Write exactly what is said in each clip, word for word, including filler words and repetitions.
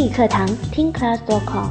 理课堂听 class 点 com。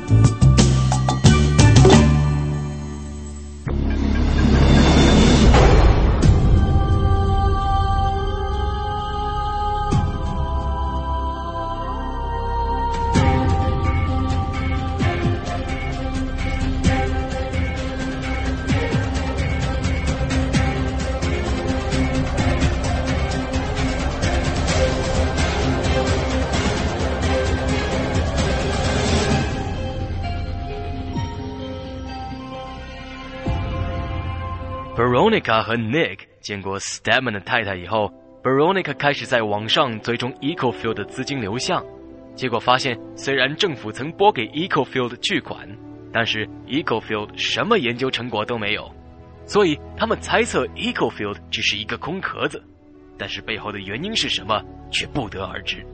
Veronica 和 Nick 见过 Stedman 的太太以后， Veronica 开始在网上追踪 Ecofield 的资金流向，结果发现虽然政府曾拨给 Ecofield 巨款，但是 Ecofield 什么研究成果都没有，所以他们猜测 Ecofield 只是一个空壳子，但是背后的原因是什么却不得而知。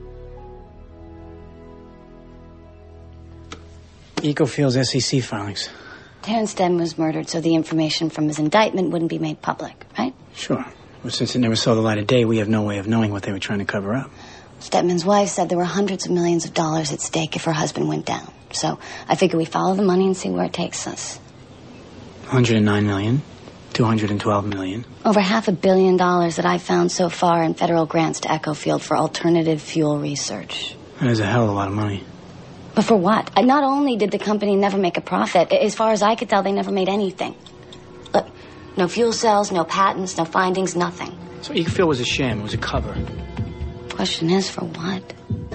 Ecofield's S E C filings. Terrence Stedman was murdered so the information from his indictment wouldn't be made public, right? Sure. Well, since it never saw the light of day, we have no way of knowing what they were trying to cover up. Stedman's wife said there were hundreds of millions of dollars at stake if her husband went down. So I figure we follow the money and see where it takes us. one hundred nine million, two hundred twelve million. Over half a billion dollars that I've found so far in federal grants to Ecofield for alternative fuel research. That is a hell of a lot of money. But for what? Not only did the company never make a profit, as far as I could tell, they never made anything. Look, no fuel cells, no patents, no findings, nothing. So Ecofield was a sham, it was a cover. The question is, for what?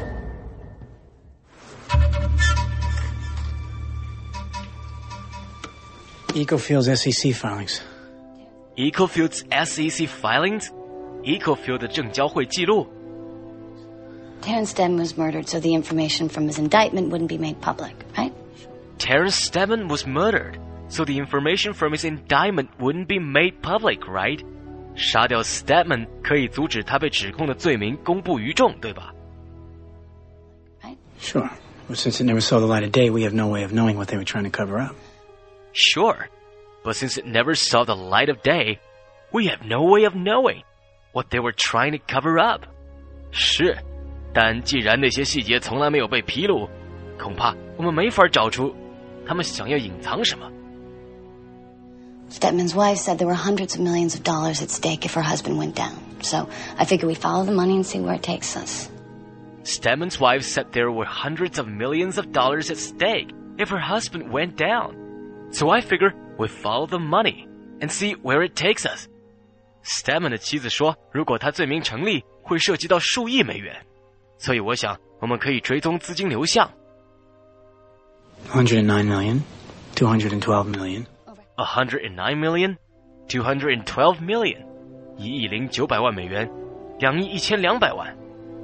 Ecofield's S E C filings. Ecofield's S E C filings? Ecofield 的证交会记录。 Terrence Stedman was murdered so the information from his indictment wouldn't be made public, right? Terrence Stedman was murdered so the information from his indictment wouldn't be made public, right? 杀掉 Stedman 可以阻止他被指控的罪名公布于众，对吧？ Right? Sure. Well, since it never saw the light of day, we have no way of knowing what they were trying to cover up. Sure. But since it never saw the light of day, we have no way of knowing what they were trying to cover up. 是。 但既然那些细节从来没有被披露，恐怕我们没法找出他们想要隐藏什么。 Stedman's wife said there were hundreds of millions of dollars at stake if her husband went down. So I figure we follow the money and see where it takes us. Stedman's wife said there were hundreds of millions of dollars at stake if her husband went down. So I figure we follow the money and see where it takes us. Stedman 的妻子说，如果他罪名成立，会涉及到数亿美元。 所以我想，我们可以追踪资金流向。 one hundred nine million, two hundred twelve million. one hundred nine million, two hundred twelve million. 一亿零九百万美元，两亿一千两百万。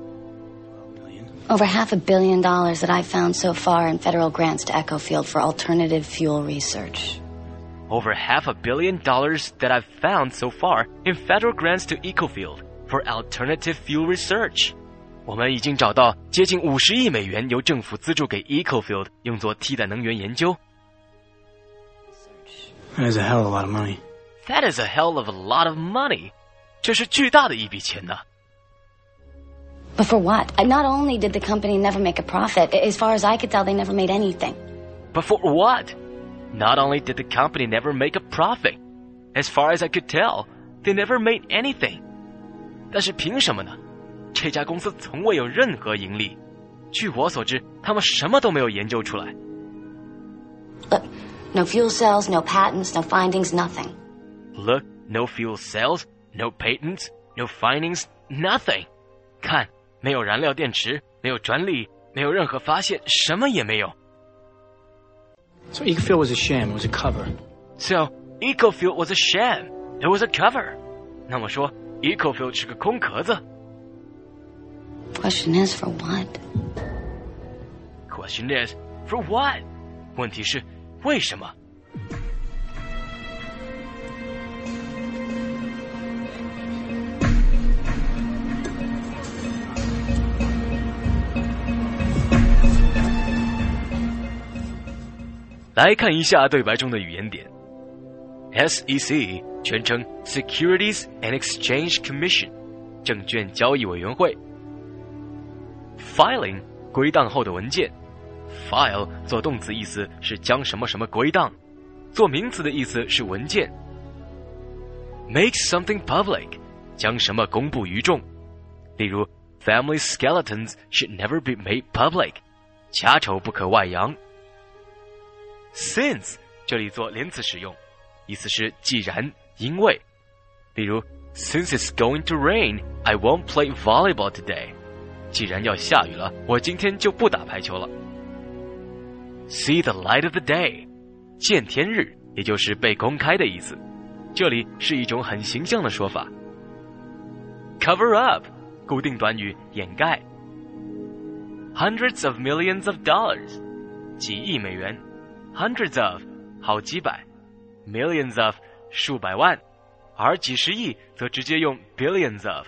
Over half a billion dollars that I've found so far in federal grants to Ecofield for alternative fuel research. Over half a billion dollars that I've found so far in federal grants to Ecofield for alternative fuel research. 我们已经找到接近五十亿美元由政府资助给 Ecofield 用作替代能源研究。 That is a hell of a lot of money. That is a hell of a lot of money. 这是巨大的一笔钱呐。 But for what? Not only did the company never make a profit, as far as I could tell, they never made anything. But for what? Not only did the company never make a profit, as far as I could tell, they never made anything. 但是凭什么呢？ 这家公司从未有任何盈利，据我所知，他们什么都没有研究出来。 Look, no fuel cells, no patents, no findings, nothing. Look, no fuel cells, no patents, no findings, nothing. 看，没有燃料电池，没有专利，没有任何发现，什么也没有。 So Ecofield was a sham, it was a cover. So Ecofield was a sham, it was a cover. 那么说 ，Ecofield 是个空壳子。 Question is, for what? Question is, for what? 问题是为什么？来看一下对白中的语言点。S E C 全称 Securities and Exchange Commission， 证券交易委员会。Filing 归档后的文件。File 做动词意思是将什么什么归档，做名词的意思是文件。Make something public 将什么公布于众，例如 Family skeletons should never be made public 家丑不可外扬。Since 这里做连词使用，意思是既然因为，例如 Since it's going to rain, I won't play volleyball today 既然要下雨了，我今天就不打排球了。See the light of the day 见天日，也就是被公开的意思，这里是一种很形象的说法。Cover up 固定短语掩盖。Hundreds of millions of dollars 几亿美元， Hundreds of 好几百， Millions of 数百万，而几十亿则直接用 billions of。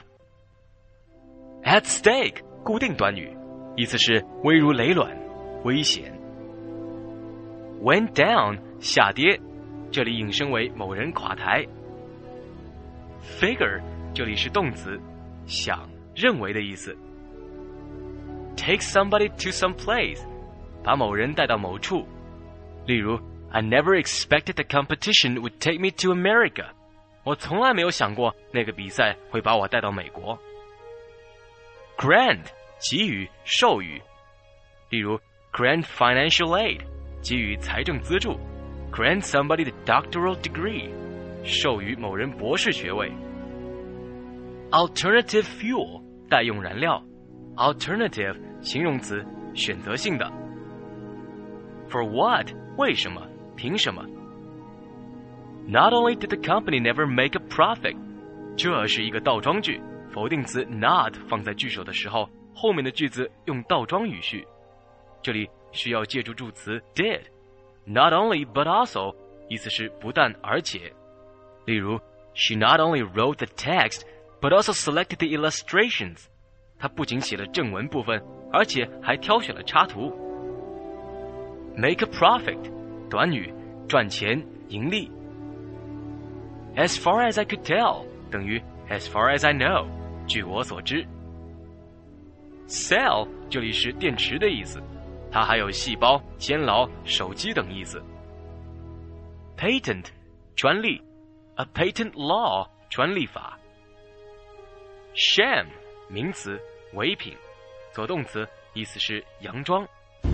At stake 固定短语，意思是危如累卵，危险。Went down 下跌，这里引申为某人垮台。Figure 这里是动词，想认为的意思。Take somebody to some place 把某人带到某处，例如 I never expected the competition would take me to America 我从来没有想过那个比赛会把我带到美国。Grant 给予授予，例如 Grant financial aid 给予财政资助， Grant somebody the doctoral degree 授予某人博士学位。Alternative fuel 代用燃料， Alternative 形容词选择性的。For what 为什么凭什么。Not only did the company never make a profit 这是一个倒装句，否定词 not 放在句首的时候，后面的句子用倒装语序，这里需要借助助词 did。 Not only but also 意思是不但而且，例如 She not only wrote the text but also selected the illustrations 她不仅写了正文部分，而且还挑选了插图。Make a profit 短语赚钱盈利。As far as I could tell 等于 As far as I know 据我所知。Cell 这里是电池的意思，它还有细胞、监牢、手机等意思。Patent 专利， A patent law 专利法。Sham 名词伪品，做动词意思是佯装。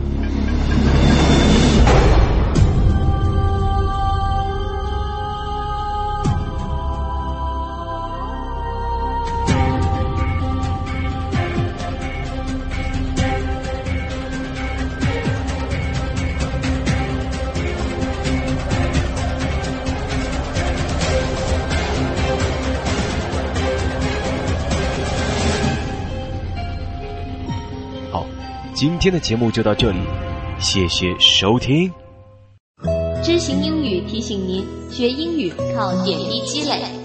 今天的节目就到这里，谢谢收听。 知行英语提醒您，学英语靠点滴积累。